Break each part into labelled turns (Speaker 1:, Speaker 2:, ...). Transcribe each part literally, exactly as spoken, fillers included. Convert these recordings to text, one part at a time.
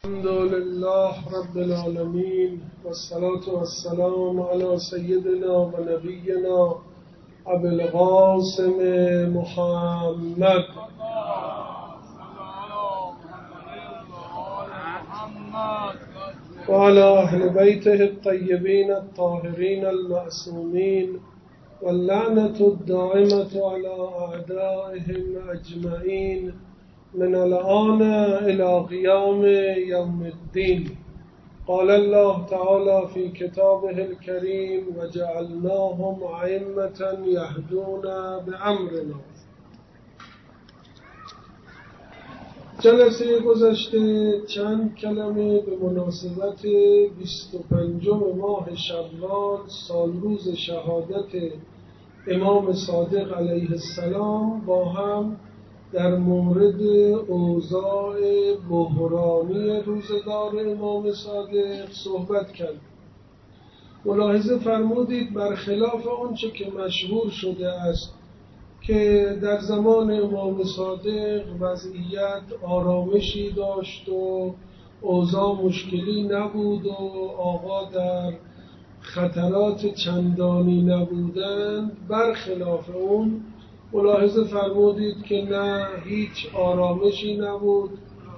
Speaker 1: الحمد لله رب العالمين والصلاة والسلام على سيدنا ونبينا أبي القاسم محمد وعلى أهل بيته الطيبين الطاهرين المعصومين واللعنة الدائمة على أعدائهم أجمعين من الآن إلى قيام يوم الدين. قال الله تعالى في كتابه الكريم وجعلناهم أئمة يهدون بأمرنا. جلسه گذشته چند کلمه به مناسبت بیست و پنجم ماه شوال سالروز شهادت امام صادق علیه السلام با هم در مورد اوضاع بحرانی روزگار امام صادق صحبت کرد. ملاحظه فرمودید برخلاف آنچه که مشهور شده است که در زمان امام صادق وضعیت آرامشی داشت و اوضاع مشکلی نبود و آقا در خطرات چندانی نبودند، برخلاف اون ملاحظه فرمودید که نه هیچ آرامشی نبود.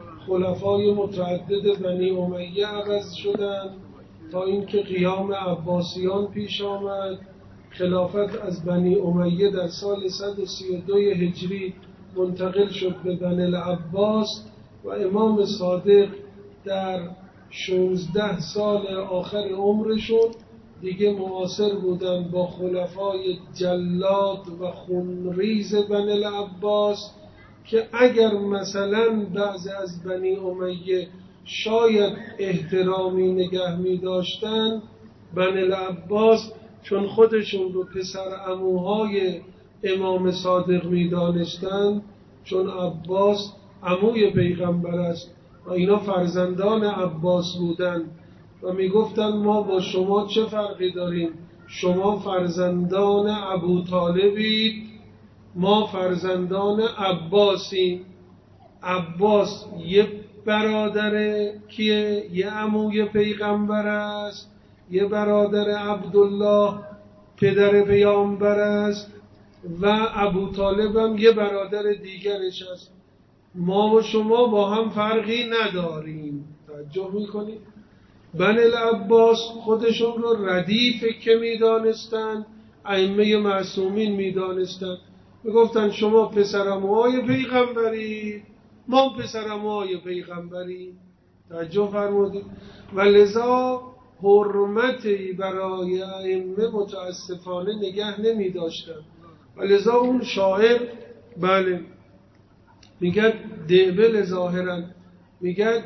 Speaker 1: خلفای متعدد بنی امیه عوض شدند تا اینکه قیام عباسیان پیش آمد. خلافت از بنی امیه در سال صد و سی و دو هجری منتقل شد به بنی العباس و امام صادق در شانزده سال آخر عمرشون دیگه معاصر بودن با خلفای جلاد و خونریز بنی العباس که اگر مثلا بعض از بنی امیه شاید احترامی نگه می داشتن، بنی العباس چون خودشون رو پسر عموهای امام صادق می دانستن، چون عباس عموی پیغمبر است و اینا فرزندان عباس بودن و می گفتن ما با شما چه فرقی داریم؟ شما فرزندان ابو طالبید، ما فرزندان عباسیم. عباس یه برادر کیه؟ یه عموی پیغمبر است، یه برادر عبدالله پدر پیامبر است و ابو طالب هم یه برادر دیگرش است. ما و شما با هم فرقی نداریم. توجه میکنید؟ بنی العباس خودشون رو ردیف که میدانستن، ائمه معصومین میدانستن، میگفتن شما پسرعموهای پیغمبری، ما پسرعموهای پیغمبری. توجه فرمودید؟ و لذا حرمتی برای ائمه متاسفانه نگه نمی داشتن و لذا اون شاعر بله میگه دبل ظاهرا میگه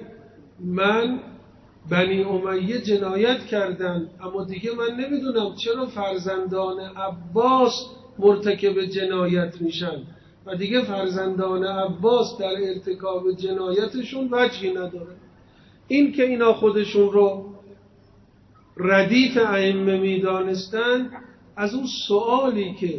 Speaker 1: من بنی امیه جنایت کردن اما دیگه من نمیدونم چرا فرزندان عباس مرتکب جنایت میشن و دیگه فرزندان عباس در ارتکاب جنایتشون وجهی نداره. این که اینا خودشون رو ردیف ائمه میدانستن، از اون سوالی که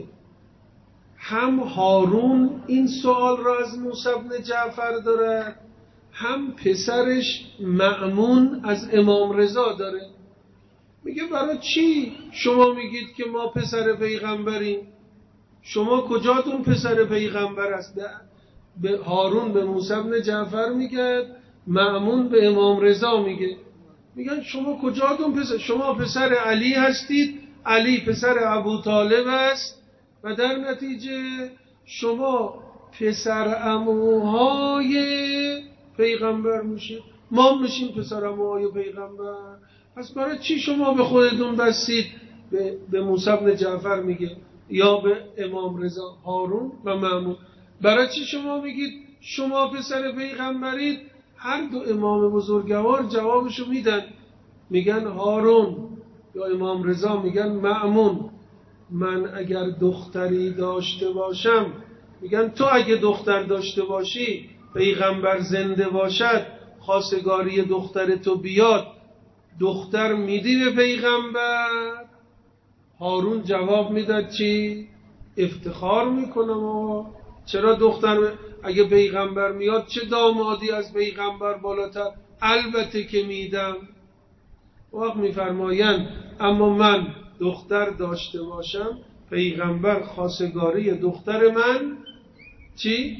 Speaker 1: هم هارون این سوال را از موسی بن جعفر دارد، هم پسرش مأمون از امام رضا داره. میگه برای چی شما میگید که ما پسر پیغمبریم؟ شما کجاتون پسر پیغمبر است؟ به هارون به موسی بن جعفر میگه، مأمون به امام رضا میگه. میگن شما کجاتون پسر؟ شما پسر علی هستید، علی پسر ابو طالب است و در نتیجه شما پسر عموهای پیغمبر میشید، ما میشیم پسر عموهای پیغمبر. پس برای چی شما به خودتون بستید؟ به, به موسی بن جعفر میگه یا به امام رضا، هارون و مأمون. برای چی شما میگید شما پسر پیغمبرید؟ هر دو امام بزرگوار جوابشو میدن، میگن هارون یا امام رضا میگن مأمون من اگر دختری داشته باشم، میگن تو اگه دختر داشته باشی پیغمبر زنده باشد خواستگاری دختر تو بیاد دختر میدی به پیغمبر؟ هارون جواب میداد چی؟ افتخار میکنم آقا چرا دختر اگه پیغمبر میاد چه دامادی از پیغمبر بالاتر؟ البته که میدم. وقت میفرمایند اما من دختر داشته باشم، پیغمبر خواستگاری دختر من چی؟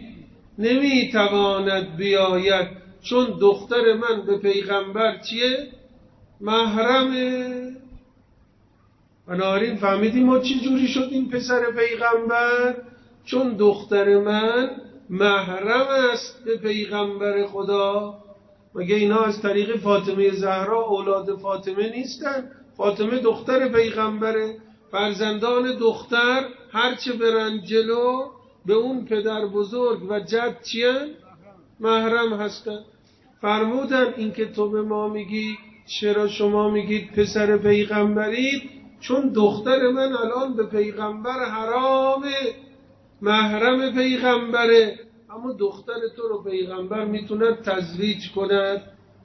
Speaker 1: نمیتواند بیاید، چون دختر من به پیغمبر چیه؟ محرمه. بنابراین فهمیدیم ما چی جوری شدیم پسر پیغمبر؟ چون دختر من محرم است به پیغمبر خدا. مگه اینا از طریق فاطمه زهرا اولاد فاطمه نیستن؟ فاطمه دختر پیغمبره. فرزندان دختر هرچه برن جلو به اون پدر بزرگ و جد چیان؟ محرم هستن. فرمودن این که تو به ما میگی چرا شما میگید پسر پیغمبرید؟ چون دختر من الان به پیغمبر حرامه، محرم پیغمبره، اما دختر تو رو پیغمبر میتونه تزویج کند.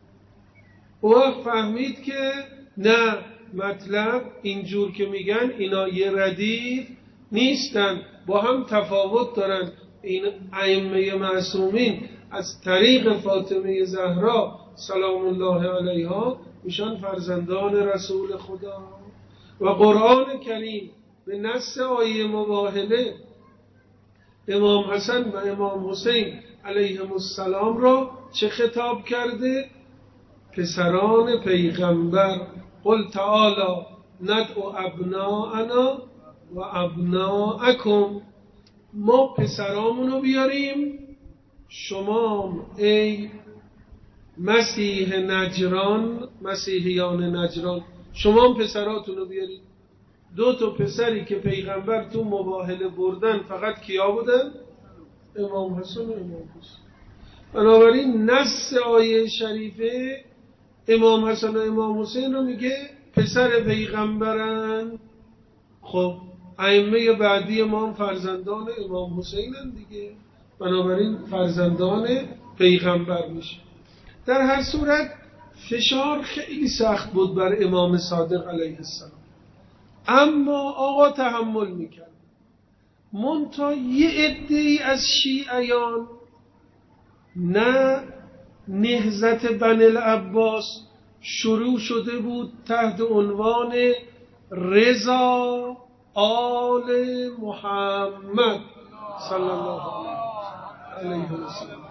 Speaker 1: او فهمید که نه، مطلب اینجور که میگن اینا یه ردیف نیستن، با هم تفاوت دارن. این ائمه معصومین از طریق فاطمه زهرا سلام الله علیها میشن فرزندان رسول خدا. و قرآن کریم به نص آیه مباهله امام حسن و امام حسین علیهم السلام را چه خطاب کرده؟ پسران پیغمبر. قل تعالی ندعو ابناءنا و ابناءکم، ما پسرامونو بیاریم، شما ای مسیح نجران، مسیحیان نجران، شما پسراتونو بیارید. دو تا پسری که پیغمبر تو مباهله بردن فقط کیا بودن؟ امام حسن و امام حسین. بنابراین نص آیه شریفه امام حسن و امام حسین رو میگه پسر پیغمبرن. خب ائمه بعدی ما فرزندان امام حسینن دیگه، بنابراین فرزندان پیغمبر میشه. در هر صورت فشار خیلی سخت بود بر امام صادق علیه السلام، اما آقا تحمل میکرد. منتها یه عده‌ای از شیعیان، نه نهضت بنی العباس شروع شده بود تحت عنوان رضا آل محمد صلی الله علیه و سلم،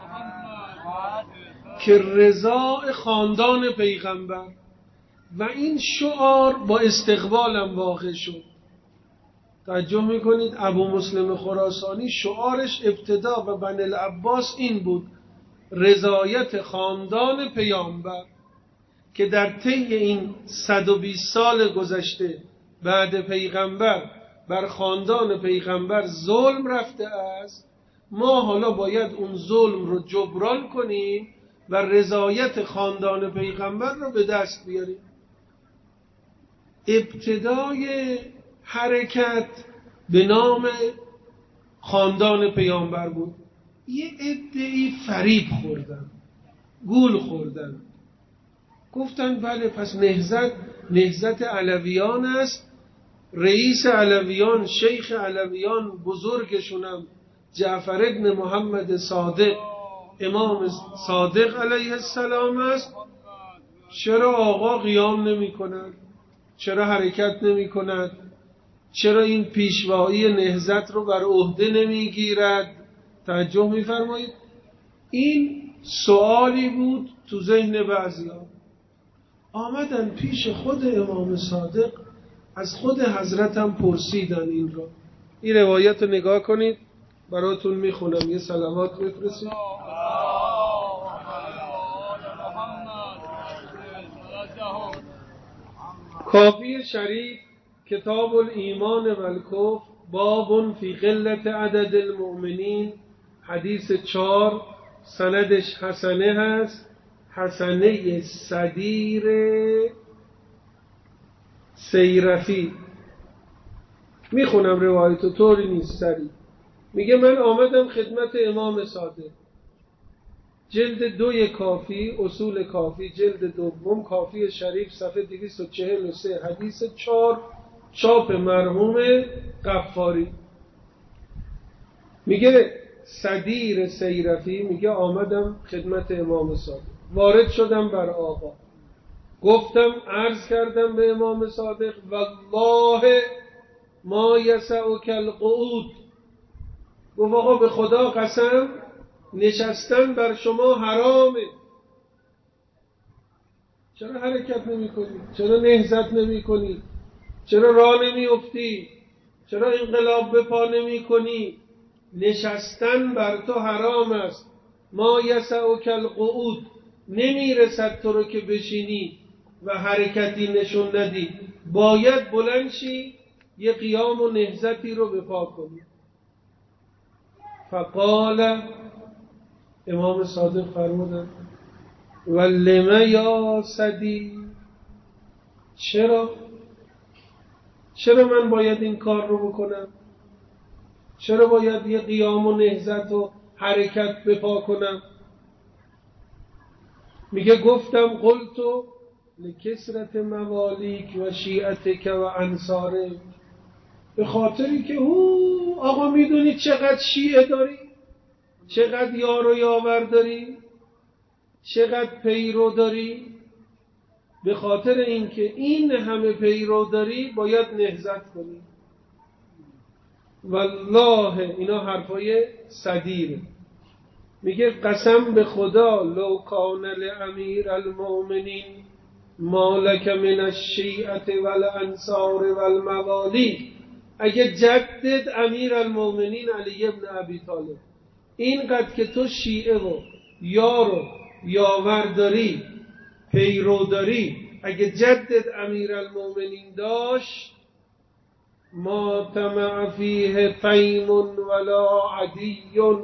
Speaker 1: که رضا خاندان پیغمبر، و این شعار با استقبالم واقع شد. توجه میکنید ابو مسلم خراسانی شعارش ابتدا و بنی العباس این بود: رضایت خاندان پیامبر، که در طی این صد و بیست سال گذشته بعد پیغمبر بر خاندان پیغمبر ظلم رفته است، ما حالا باید اون ظلم رو جبران کنیم و رضایت خاندان پیغمبر رو به دست بیاریم. ابتدای حرکت به نام خاندان پیامبر بود. یه عده‌ای فریب خوردن، گول خوردن، گفتن بله پس نهضت نهضت علویان است، رئیس علویان شیخ علویان بزرگشونم جعفر ابن محمد صادق امام صادق علیه السلام است. چرا آقا قیام نمی کند؟ چرا حرکت نمی کند؟ چرا این پیشوایی نهضت رو بر عهده نمی گیرد؟ توجه می فرمایید؟ این سوالی بود تو ذهن بعضی‌ها. آمدن پیش خود امام صادق، از خود حضرتم پرسیدن این رو. این روایت رو نگاه کنید، براتون میخونم، یه صلوات بفرستید. کافی شریف کتاب الایمان و الکفر باب فی قلت عدد المؤمنین، حدیث چار، سندش حسنه هست، حسنه صدیر سیرفی. میخونم روایتو، طوری نیست سری. میگه من آمدم خدمت امام صادق، جلد دوی کافی، اصول کافی، جلد دوم، کافی شریف، صفحه دویست و چهل و سه، حدیث چار، چاپ مرحوم غفاری. میگه صدیر سیرفی میگه آمدم خدمت امام صادق. وارد شدم بر آقا، گفتم عرض کردم به امام صادق والله ما یسعک القعود، گفت آقا به خدا قسم نشستن بر شما حرامه. چرا حرکت نمی کنی؟ چرا نهضت نمی کنی؟ چرا راه نمی افتی؟ چرا انقلاب به پا نمی کنی؟ نشستن بر تو حرام است. ما یسعک القعود، نمی رسد تو رو که بشینی و حرکتی نشون ندی، باید بلند شی یه قیام و نهضتی رو به پا کنی. فقال، امام صادق فرمودن ولم یا سدی، چرا؟ چرا من باید این کار رو بکنم؟ چرا باید یه قیام و نهضت و حرکت به پا کنم؟ میگه گفتم قلتو لکثرت موالیک و شیعتک و انصارک، به خاطری که هو آقا میدونی چقدر شیعه داری، چقدر یار و یاور داری، چقدر پیرو داری، به خاطر اینکه این همه پیرو داری باید نهضت کنی. والله اینا حرفای صدیره. میگه قسم به خدا لو کان لامیر المؤمنین مالک من الشیعة والانصار والموالی، اگه جدد امیر المؤمنین علی ابن ابی طالب اینقدر که تو شیعه و یار و یاور داری، پیرو داری، اگه جدد امیر المؤمنین داشت ما طمع فیه تیم ولا عدی،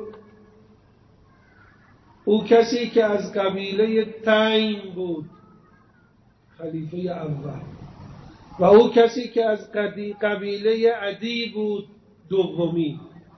Speaker 1: او کسی که از قبیله تیم بود خلیفه اول و او کسی که از قبیله عدی بود دومی،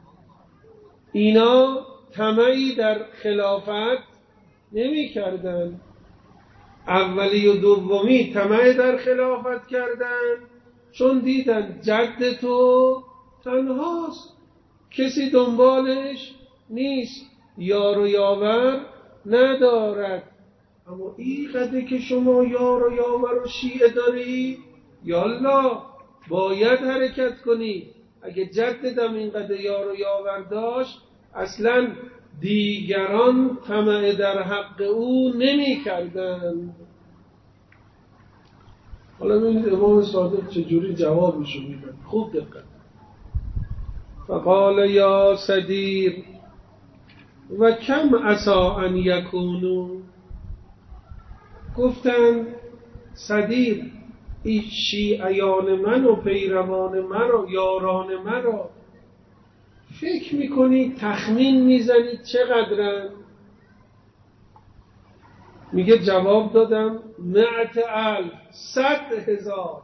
Speaker 1: اینا طمعی در خلافت نمی کردن. اولی و دومی طمع در خلافت کردن چون دیدن جد تو تنهاست، کسی دنبالش نیست، یار و یاور ندارد. اما این قدر که شما یار و یاور و شیعه داری، یالا باید حرکت کنی. اگه جددم این قدر یار و یاور داشت اصلا دیگران طمع در حق او نمی کردن. حالا ببینید امام صادق چجوری جوابشو میدن، خوب دقت. فقال یا صدیر و کم عسا ان یکونو، گفتن صدیر این شیعیان من و پیروان من و یاران من را فکر میکنید تخمین میزنید چقدرن؟ میگه جواب دادم مئت الف، صد هزار.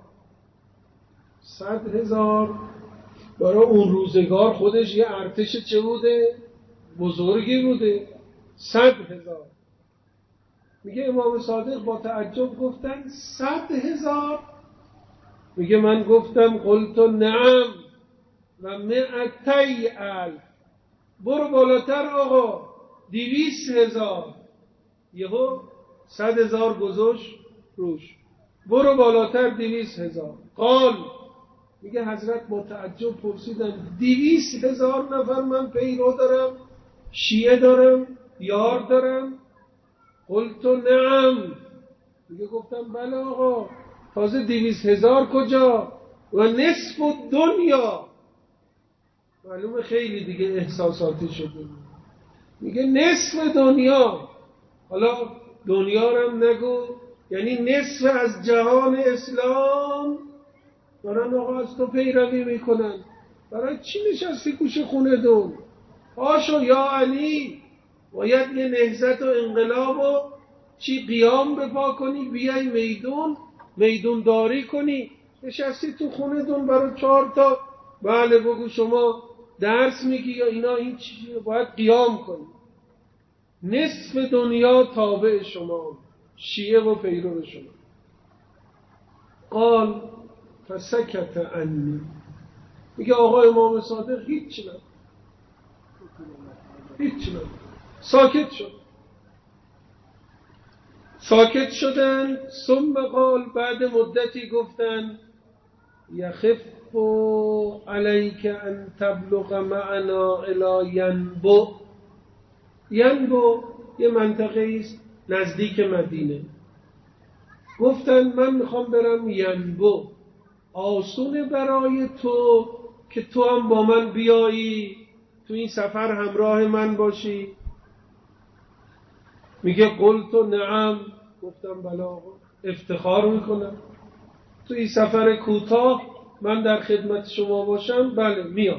Speaker 1: صد هزار برای اون روزگار خودش یه ارتش چه بوده؟ بزرگی بوده. صد هزار. میگه امام صادق با تعجب گفتن صد هزار؟ میگه من گفتم قلت نعم و مئتی الف. برو بالاتر آقا، دویست هزار. یهو صد هزار گذاشت روش، برو بالاتر دویست هزار. قال، میگه حضرت با تعجب پرسیدن دویست هزار نفر من پیرو دارم، شیعه دارم، یار دارم؟ قلت نعم. میگه گفتم بله آقا. تازه دویست هزار کجا و نصف دنیا. معلومه خیلی دیگه احساساتی شده. میگه نصف دنیا. حالا دنیا رو هم نگو، یعنی نصف از جهان اسلام دارن آقا از تو پیروی میکنن. برای چی نشستی گوش خونه دون؟ پاشو یا علی، باید یه نهضت و انقلاب و چی قیام بپا کنی، بیای میدون میدون داری کنی. نشستی تو خونه دون برای چهار تا بله بگو شما درس میگی یا اینا، این چیزی باید قیام کنی. نصف دنیا تابع شما، شیعه و پیرو شما. قال فسکت عنی. میگه آقا امام صادق هیچ نه، هیچ نه، ساکت شد. ساکت شدن. ثم قال، بعد مدتی گفتن یخف علیک ان تبلغ معنا الی ینبع. ینبع یه منطقه است نزدیک مدینه. گفتن من میخوام برم ینبع، آسونه برای تو که تو هم با من بیایی، تو این سفر همراه من باشی؟ میگه قلت نعم، گفتم بلا، افتخار میکنم تو این سفر کوتاه من در خدمت شما باشم، بله میام.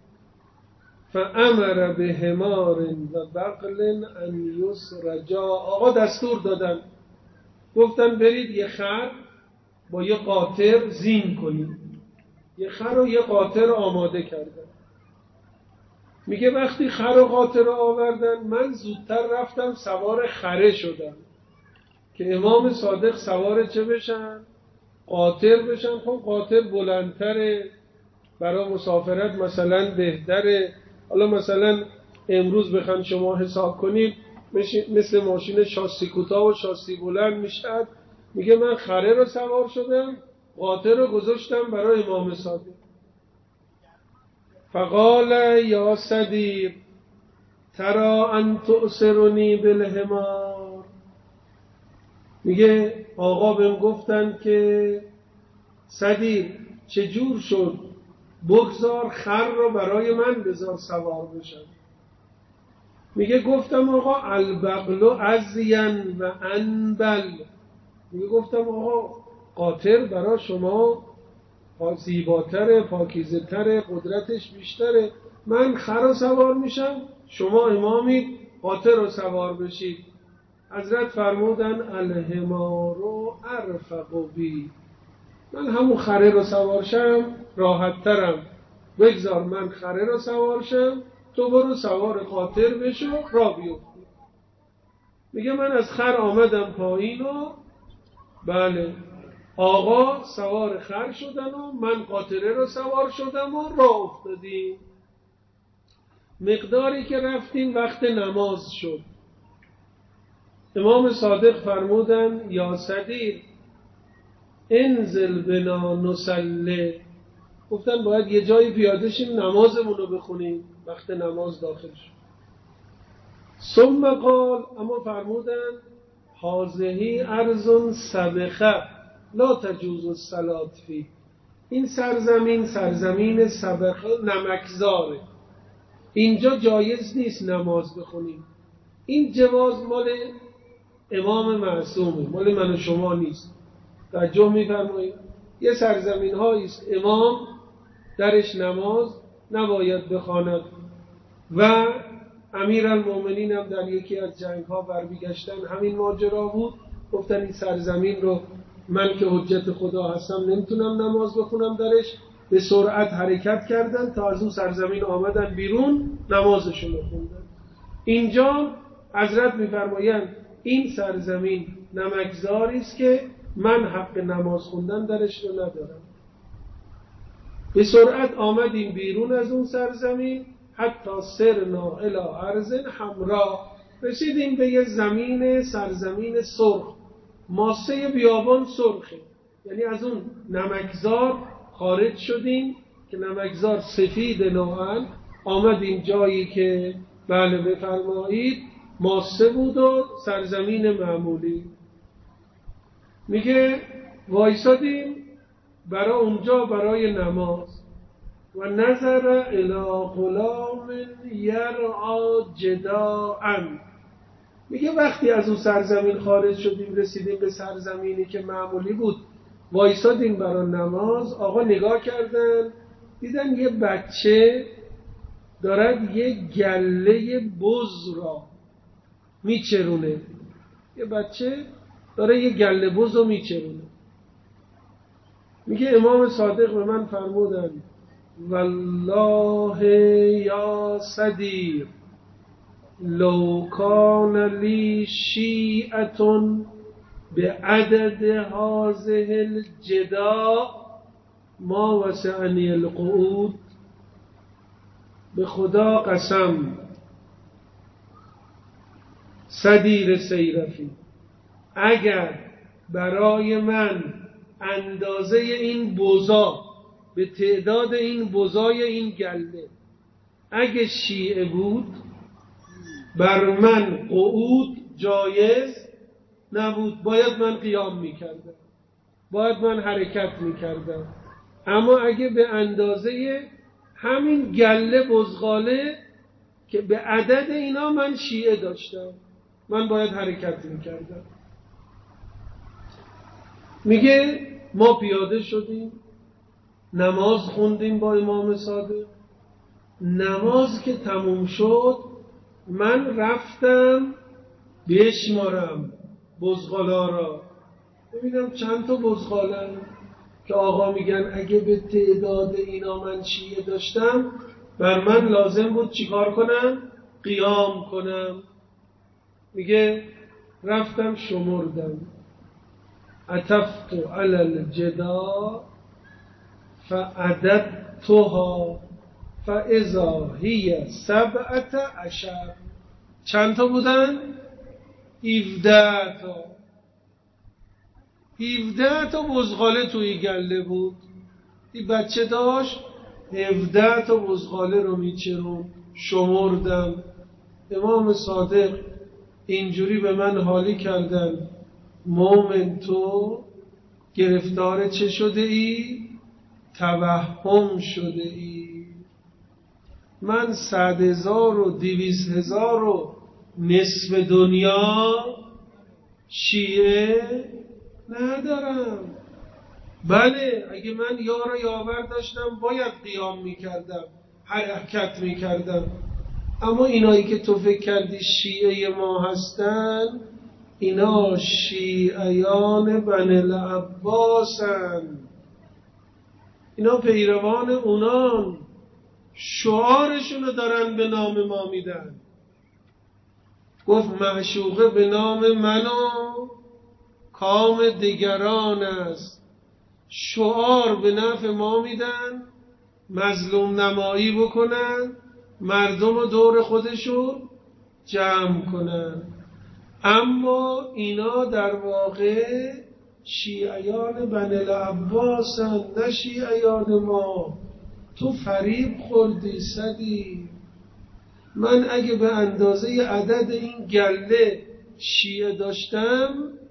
Speaker 1: فامر بحمار و بغل ان یسرجا. آقا دستور دادن، گفتن برید یه خر با یه قاطر زین کنید. یه خر و یه قاطر آماده کردن. میگه وقتی خر و قاطر رو آوردن، من زودتر رفتم سوار خره شدم که امام صادق سوار چه بشن؟ قاطر بشن. خب قاطر بلندتره، برای مسافرت مثلا بهتره. حالا مثلا امروز بخوان شما حساب کنید مثل ماشین شاسی کوتاه و شاسی بلند میشد. میگه من خره رو سوار شدم، قاطر رو گذاشتم برای امام صادق. فقال یا صدیر ترى ان تؤثرنی بالحمار. میگه آقا بهم گفتن که صدیر چجور شد، بگذار خر رو برای من بذار سوار بشم. میگه گفتم آقا البغل ازین و انبل. میگه گفتم آقا قاطر برای شما زیباتره، پاکیزه تره، قدرتش بیشتره، من خر رو سوار میشم، شما امامید قاطر رو سوار بشید. حضرت فرمودن الحمار ارفق بی، من همون خره رو سوار شم راحت ترم، بگذار من خره رو سوار شم، تو برو سوار قاطر بشو را بیفتی. میگه من از خر آمدم پایین و بله آقا سوار خر شدن و من قاطره رو سوار شدم و راه افتادیم. مقداری که رفتیم وقت نماز شد. امام صادق فرمودن یا صدیر انزل بنا نصلی. گفتن باید یه جایی پیاده شیم نمازمون رو بخونیم. وقت نماز داخل شد. ثم قال، اما فرمودن هذه ارض سبخه لا تجوز الصلاة فی. این سرزمین سرزمین سبخه، نمکزاره، اینجا جایز نیست نماز بخونیم. این جواز مال امام معصومه، مال من و شما نیست. توجه می‌فرمایید؟ یه سرزمین هایی است امام درش نماز نباید بخواند و امیرالمومنین هم در یکی از جنگ ها برمیگشتن همین ماجرا بود. گفتن این سرزمین رو من که حجت خدا هستم نمیتونم نماز بخونم درش. به سرعت حرکت کردن تا از اون سرزمین آمدن بیرون، نمازشون رو خوندن. اینجا حضرت میفرمایند این سرزمین نمکزاری است که من حق نماز خوندن درش رو ندارم. به سرعت آمدیم بیرون از اون سرزمین، حتی سرنا الی ارض حمرا، رسیدیم به یه زمین سرزمین سرخ، ماسه بیابان سرخه، یعنی از اون نمکزار خارج شدیم که نمکزار سفید نوعا، آمدیم جایی که بله بفرمایید ماسه بود و سرزمین معمولی. میگه وایسادیم برای اونجا برای نماز و نظر الی غلام یرعی جداعا. میگه وقتی از اون سرزمین خارج شدیم رسیدیم به سرزمینی که معمولی بود، وایسادیم برای نماز. آقا نگاه کردن دیدن یه بچه دارد یه گله بز را میچرونه. یه بچه داره یه گله بز رو میچرونه. میگه امام صادق به من فرمودن والله یا صدیر لو کان لی شیعة بعدد هذه الجداع ما وسعنی القعود. به خدا قسم صدیر سیرفی، اگر برای من اندازه این بزا به تعداد این بزای این گله اگه شیعه بود بر من قعود جایز نبود، باید من قیام میکردم، باید من حرکت میکردم. اما اگه به اندازه همین گله بزغاله که به عدد اینا من شیعه داشتم، من باید حرکت میکردم. میگه ما پیاده شدیم، نماز خوندیم با امام صادق. نماز که تموم شد من رفتم بشمارم بزغالا را، ببینم چند تا بزغالن که آقا میگن اگه به تعداد اینا من شیعه داشتم بر من لازم بود چیکار کنم؟ قیام کنم. میگه رفتم شمردم، عطفت علی الجدا فعددتها فاذا هی سبعة عشر. چند تا بودن؟ هفده تا. هفده تا بزغاله توی گله بود. این بچه داشت هفده تا بزغاله رو میچرون. شمردم. امام صادق اینجوری به من حالی کردن: مومن تو گرفتار چه شده ای؟ توهم شده ای. من صد هزار و دویست هزار و نصف دنیا شیعه ندارم. بله اگه من یار و یاور داشتم باید قیام میکردم، حرکت میکردم. اما اینایی که تو فکر کردی شیعه ما هستن، اینا شیعیان بنی العباسن، اینا پیروان اونان، شعارشونو دارن به نام ما میدن. گفت معشوقه به نام من و کام دیگران است. شعار به نفع ما میدن، مظلوم نمایی بکنن، مردم رو دور خودشون جمع کنن. اما اینا در واقع شیعیان بنی العباسن، نه شیعیان ما. تو فریب خوردی سدی. من اگه به اندازه عدد این گله شیعه داشتم،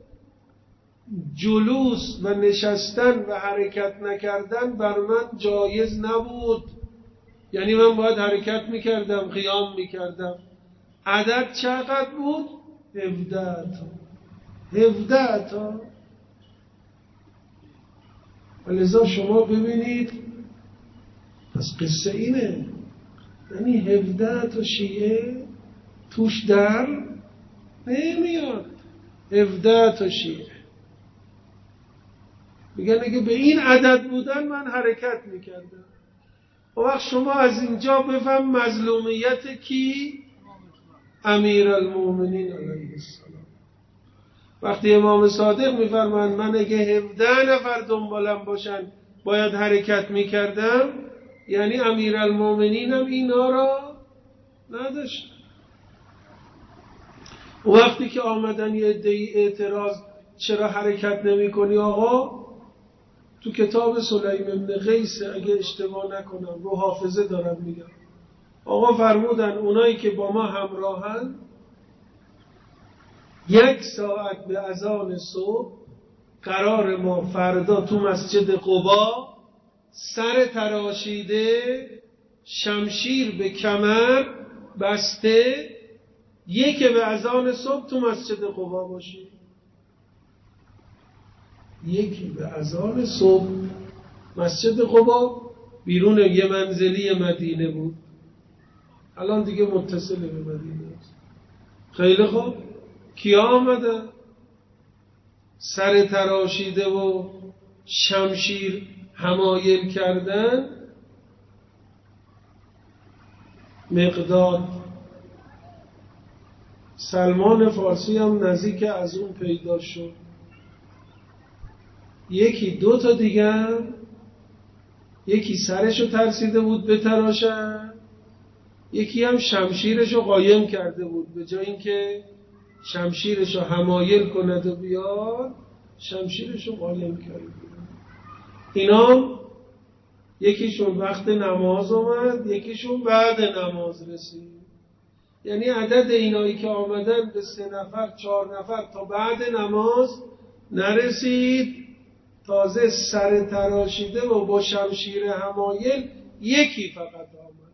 Speaker 1: جلوس و نشستن و حرکت نکردن بر من جایز نبود. یعنی من باید حرکت میکردم، قیام میکردم. عدد چقدر بود؟ هفده تا. هفده تا. ولذا شما ببینید، پس قصه اینه، یعنی هفده تا شیعه توش در نمیاد. هفده تا شیعه میگن اگه به این عدد بودن من حرکت میکردم. و وقت شما از اینجا بفهم مظلومیت کی؟ امیر المومنین علیه السلام. وقتی امام صادق میفرماند من اگه هفده نفر دنبالم باشن باید حرکت میکردم، یعنی امیر المومنین هم اینا را نداشت. و وقتی که آمدن یه عده‌ای اعتراض چرا حرکت نمی کنی آقا؟ تو کتاب سلیم بن قیس اگه اشتباه نکنم، رو حافظه دارم میگم، آقا فرمودن اونایی که با ما همراهن یک ساعت به اذان صبح قرار ما فردا تو مسجد قبا سر تراشیده، شمشیر به کمر بسته، یک به اذان صبح تو مسجد قبا باشی. یکی به اذان صبح. مسجد قبا بیرون یه منزلی مدینه بود، الان دیگه متصل به مدینه است. خیلی خوب، کیا آمدن؟ سر تراشیده و شمشیر حمایل کردن. مقداد، سلمان فارسی هم نزدیک از اون پیدا شد. یکی دو تا دیگه هم، یکی سرشو ترسیده بود بتراشن، یکی هم شمشیرشو قایم کرده بود به جای اینکه شمشیرش رو حمایل کند و بیاد، شمشیرش رو قایم کرد. اینا یکیشون وقت نماز اومد، یکیشون بعد نماز رسید. یعنی عدد اینایی که آمدن به سه نفر چهار نفر تا بعد نماز نرسید، تازه سر تراشیده و با شمشیر حمایل یکی فقط آمد.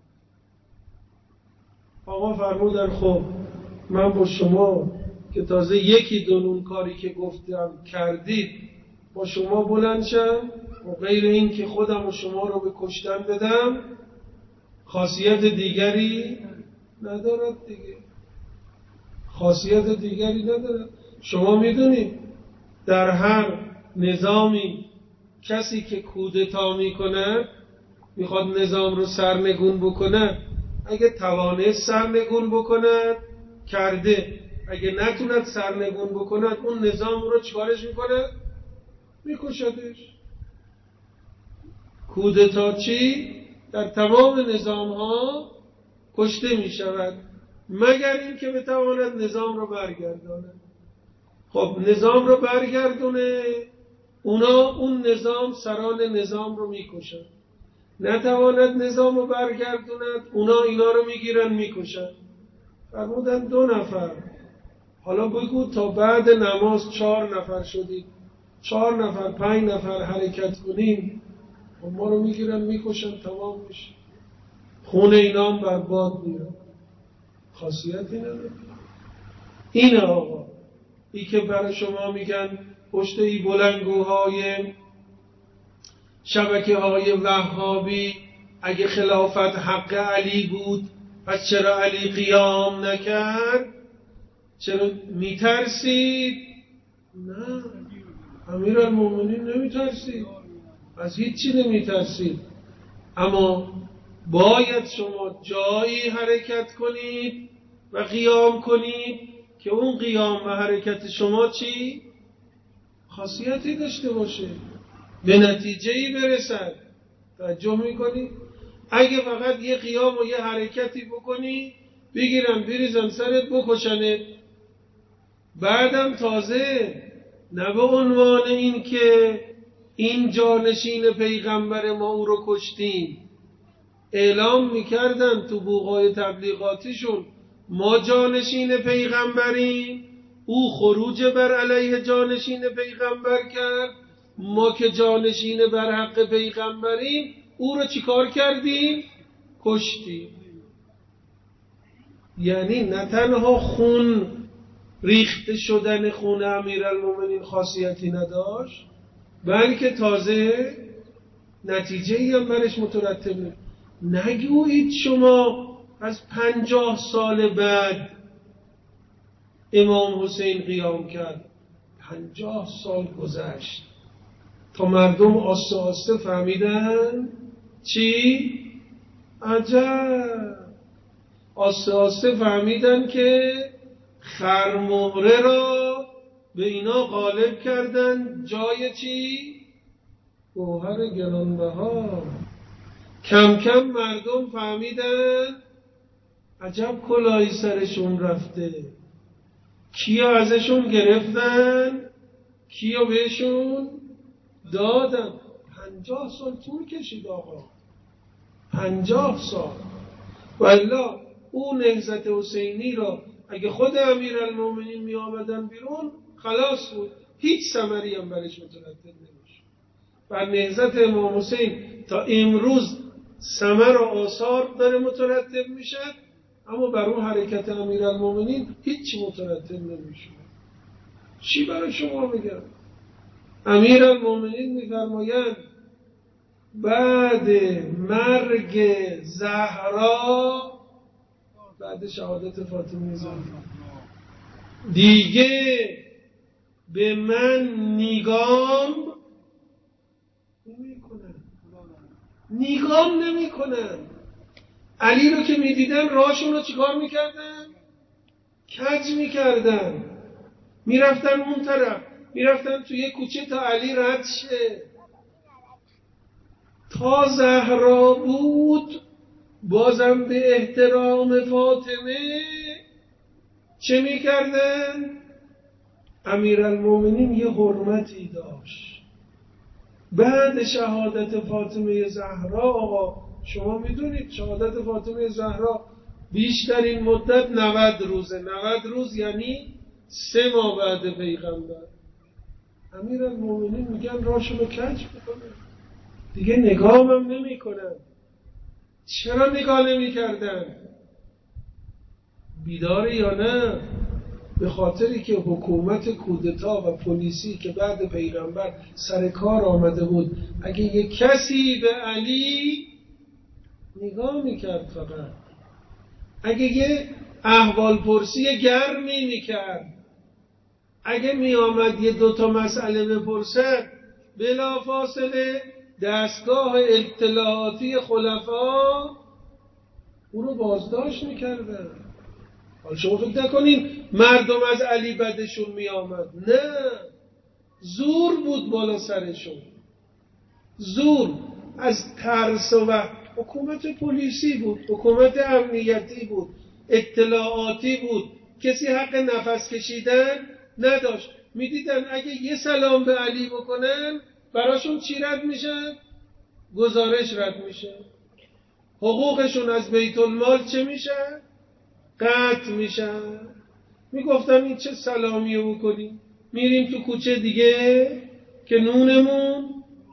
Speaker 1: آقا فرمودن خب من با شما که تازه یکی دونون کاری که گفتم کردید با شما بلند شم و غیر این که خودم و شما رو به کشتن بدم خاصیت دیگری ندارد دیگه، خاصیت دیگری ندارد. شما میدونید در هر نظامی کسی که کودتا میکند میخواد نظام رو سرنگون بکند، اگه توانست سرنگون بکند کرده، اگه نتوند سرنگون بکند اون نظام رو چیکارش میکنه؟ میکشدش. کودتا چی؟ در تمام نظام ها کشته میشود مگر این که بتواند نظام رو برگرداند. خب نظام رو برگردونه، اونا اون نظام سران نظام رو میکشن. نتواند نظام رو برگردوند، اونا اینا رو میگیرن میکشن. فرمودن دو نفر، حالا بگو تا بعد نماز چهار نفر شدید، چهار نفر پنج نفر حرکت کنیم و ما رو میگیرن میکشن، تمام میشه، خون اینا هم برباد میره. خاصیتی نداره. اینه آقا، ای که برای شما میگن پشت ای بلندگوهای شبکه های وهابی اگه خلافت حق علی بود پس چرا علی قیام نکرد؟ چرا میترسید؟ نه، امیرالمومنین نمیترسید، از هیچی نمیترسید. اما باید شما جایی حرکت کنید و قیام کنید که اون قیام و حرکت شما چی؟ خاصیتی داشته باشه، به نتیجه‌ای برسد. توجه میکنی؟ اگه فقط یه قیام و یه حرکتی بکنی بگیرن بریزن سرت بکشنت، بعدم تازه نه به عنوان این که این جانشین پیغمبر ما او رو کشتیم، اعلام میکردن تو بوقای تبلیغاتیشون ما جانشین پیغمبریم، او خروج بر علیه جانشین پیغمبر کرد، ما که جانشین بر حق پیغمبریم او رو چیکار کردیم؟ کشتیم. یعنی نه تنها خون ریخته شدن خون امیرالمومنین خاصیتی نداشت، بلکه تازه نتیجه‌ای هم برش مترتب میشه. نگویید شما از پنجاه سال بعد امام حسین قیام کرد. پنجاه سال گذشت تا مردم آسته آسته فهمیدن چی؟ عجب، آسته آسته فهمیدن که خرمهره را به اینا غالب کردن جای چی؟ گوهر گرانبها. کم کم مردم فهمیدن عجب کلاهی سرشون رفته، کیا ازشون گرفتن، کیا بهشون دادن. پنجاه سال طول کشید آقا، پنجاه سال. والا اون نهضت حسینی را اگه خود امیرالمومنین می آمدن بیرون خلاص بود، هیچ ثمری هم برش مترتب نمیشه. و نهضت امام حسین تا امروز ثمر و آثار داره مترتب میشه، اما بر اون حرکت امیرالمومنین هیچ مترتب نمیشه. چی برای شما میگم؟ امیرالمومنین میفرمایند بعد مرگ زهرا، بعد شهادت فاطمه زهرا دیگه به من نیگام نمی کنن، نیگام نمی کنن. علی رو که می دیدن راهشون رو چیکار می کردن؟ کج می کردن، می رفتن اون طرف، می رفتن توی کوچه تا علی رد شه. تا زهرا بود بازم به احترام فاطمه چه میکردن؟ امیرالمومنین یه حرمتی داشت. بعد شهادت فاطمه زهرا، آقا شما میدونید شهادت فاطمه زهرا بیشترین مدت نود روزه. نود روز یعنی سه ماه بعد پیغمبر. امیرالمومنین میگن راشو به کج بکنن، دیگه نگاه هم نمی کنن. چرا نگاه نمی کردن؟ بیداره یا نه؟ به خاطری که حکومت کودتا و پلیسی که بعد پیغمبر سر کار آمده بود، اگه یک کسی به علی نگاه میکرد، فقط اگه یه احوال پرسی گرمی میکرد، اگه میآمد یه دوتا مسئله بپرسد، بلا فاصله دستگاه اطلاعاتی خلفا او رو بازداشت میکردن. حالا شما فکر نکنین مردم از علی بدشون میآمد، نه، زور بود بالا سرشون، زور از ترس و حکومت پلیسی بود، حکومت امنیتی بود، اطلاعاتی بود، کسی حق نفس کشیدن نداشت. میدیدن اگه یه سلام به علی بکنن براشون چی رد میشه؟ گزارش رد میشه. حقوقشون از بیت المال چه میشه؟ قطع میشه. میگفتن این چه سلامیه بکنیم، میریم تو کوچه دیگه که نونمون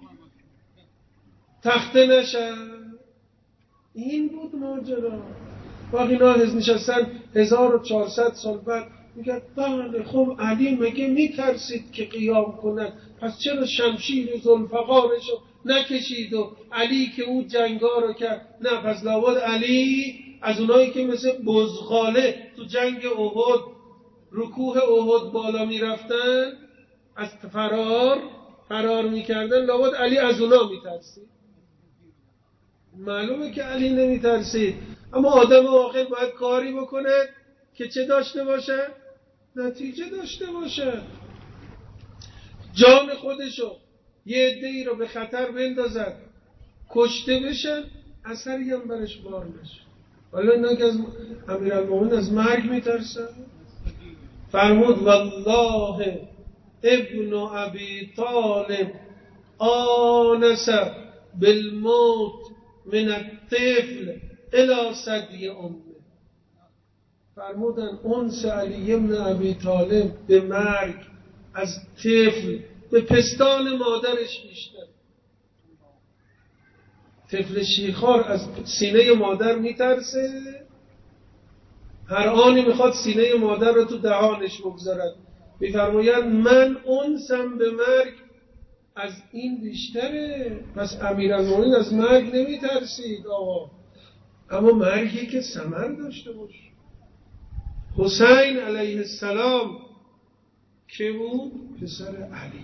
Speaker 1: تخته نشه. این بود ماجرا. باقی اینا نشستن هزار و چهارصد سال بعد میگن بله خب علی مگه میترسید که قیام کند، پس چرا شمشیر ذوالفقارشو نکشید؟ و علی که او جنگا رو کرد، نه پس لابد علی از اونایی که مثل بزغاله تو جنگ احد رکوه احد بالا میرفتن، از فرار فرار میکردن، لابد علی از اونا میترسید. معلومه که علی نمیترسید، اما آدم عاقل باید کاری بکنه که چه داشته باشه؟ نتیجه داشته باشه. جان خودشو یه عده‌ای رو به خطر بندازد، کشته بشن، اثری هم برش بار نشه. حالا اینا که از امیرالمومنین از مرگ میترسن. فرمود والله ابن ابی طالب آنس بالموت من الطفل الى ثدی امه. فرمودن انس علی ابن ابی طالب به مرگ از طفل به پستان مادرش بیشتر. طفل شیرخوار از سینه مادر میترسه، هر آنی میخواد سینه مادر رو تو دهانش بگذارد. میفرماید من انسم به مرگ از این بیشتره. پس امیرالمومنین از مرگ نمیترسید آقا، اما مرگی که ثمر داشته باشه. حسین علیه السلام که بود؟ پسر علی.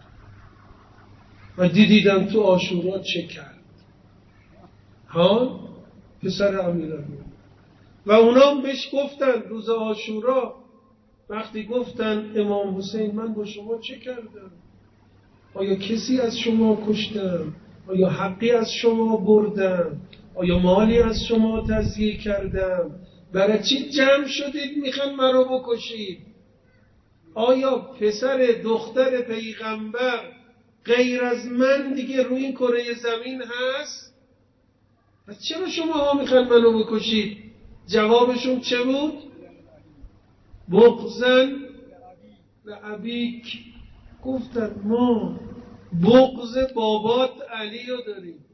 Speaker 1: و دیدیدن تو عاشورا چه کرد، ها، پسر امیرالمومنین. و اونا بهش گفتن روز عاشورا وقتی گفتن امام حسین من با شما چه کردم؟ آیا کسی از شما کشتم؟ آیا حقی از شما بردم؟ آیا مالی از شما تضییع کردم؟ برای چی جمع شدید میخوان مرا بکشید؟ آیا پسر دختر پیغمبر غیر از من دیگه روی این کره زمین هست؟ پس چرا شما ها میخوان منو بکشید؟ جوابشون چه بود؟ بغضن لابیک. گفتن ما بغض بابات علی رو داریم،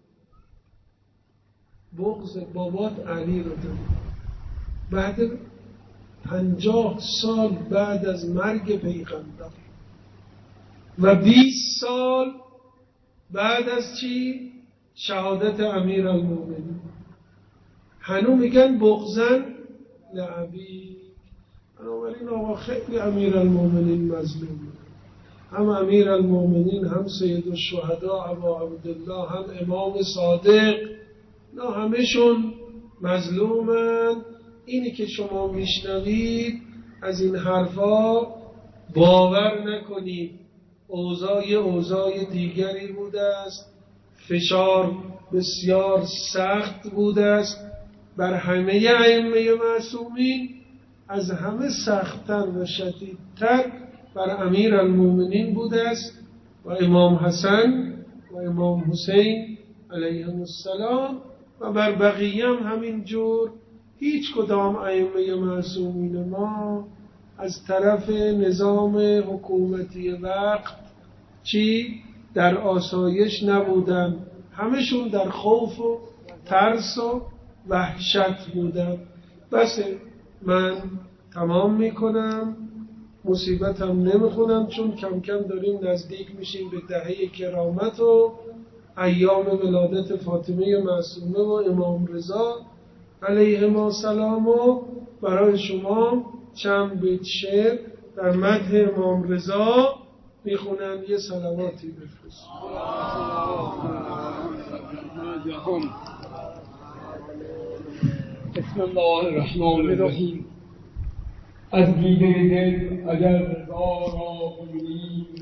Speaker 1: بغض بابات علی رو داریم. بعد پنجاه سال بعد از مرگ پیغمبر و بیست سال بعد از چی؟ شهادت امیرالمومنین، هنو میگن بغضن لابیک. بنابراین آقا خیلی امیرالمومنین مظلومه، هم امیرالمومنین، هم سید الشهدا ابا عبدالله، هم امام صادق، نه همشون مظلومن. اینی که شما میشنوید از این حرفا باور نکنید. اوضاع اوضاع دیگری بوده است، فشار بسیار سخت بوده است بر همه ائمه معصومین، از همه سخت‌تر و شدیدتر بر امیرالمومنین بوده است و امام حسن و امام حسین علیهم السلام و بر بقیه هم همین جور. هیچ کدام ائمه معصومین ما از طرف نظام حکومتی وقت چی در آسایش نبودن، همشون در خوف و ترس و وحشت بودن. بس من تمام میکنم، مصیبتم نمیخونم چون کم کم داریم نزدیک میشیم به دهه کرامت و ایام ولادت فاطمه معصومه و امام رضا علیهما السلام. و برای شما چند بیت شعر در مدح امام رضا میخونم، یه صلواتی بفرست.
Speaker 2: بسم الله الرحمن الرحیم. از دیده دل اگر رضا را ببینی